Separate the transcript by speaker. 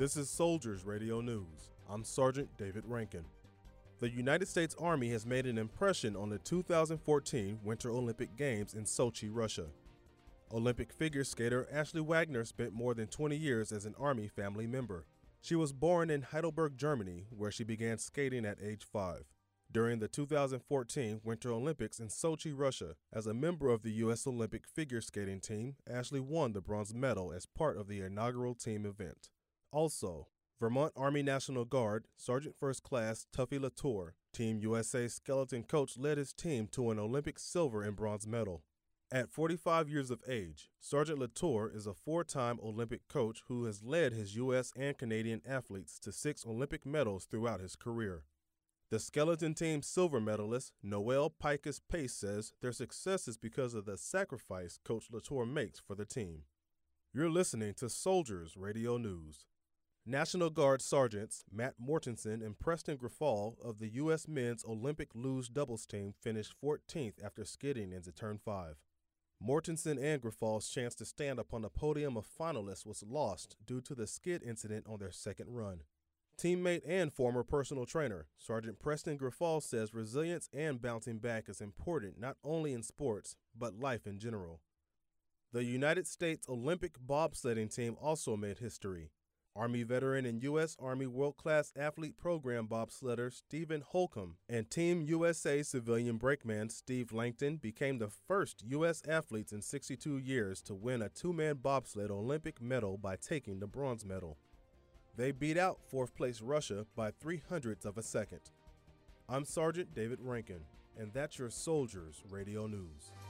Speaker 1: This is Soldiers Radio News. I'm Sergeant David Rankin. The United States Army has made an impression on the 2014 Winter Olympic Games in Sochi, Russia. Olympic figure skater Ashley Wagner spent more than 20 years as an Army family member. She was born in Heidelberg, Germany, where she began skating at age 5. During the 2014 Winter Olympics in Sochi, Russia, as a member of the U.S. Olympic figure skating team, Ashley won the bronze medal as part of the inaugural team event. Also, Vermont Army National Guard Sergeant First Class Tuffy Latour, Team USA skeleton coach, led his team to an Olympic silver and bronze medal. At 45 years of age, Sergeant Latour is a 4-time Olympic coach who has led his U.S. and Canadian athletes to 6 Olympic medals throughout his career. The skeleton team's silver medalist, Noelle Pikus Pace, says their success is because of the sacrifice Coach Latour makes for the team. You're listening to Soldiers Radio News. National Guard Sergeants Matt Mortensen and Preston Grifal of the U.S. Men's Olympic luge doubles team finished 14th after skidding into Turn 5. Mortensen and Grifal's chance to stand upon the podium of finalists was lost due to the skid incident on their second run. Teammate and former personal trainer, Sergeant Preston Grifal, says resilience and bouncing back is important not only in sports, but life in general. The United States Olympic bobsledding team also made history. Army veteran and U.S. Army World-Class Athlete Program bobsledder Stephen Holcomb and Team USA civilian brakeman Steve Langton became the first U.S. athletes in 62 years to win a 2-man bobsled Olympic medal by taking the bronze medal. They beat out 4th-place Russia by 0.03 of a second. I'm Sergeant David Rankin, and that's your Soldiers Radio News.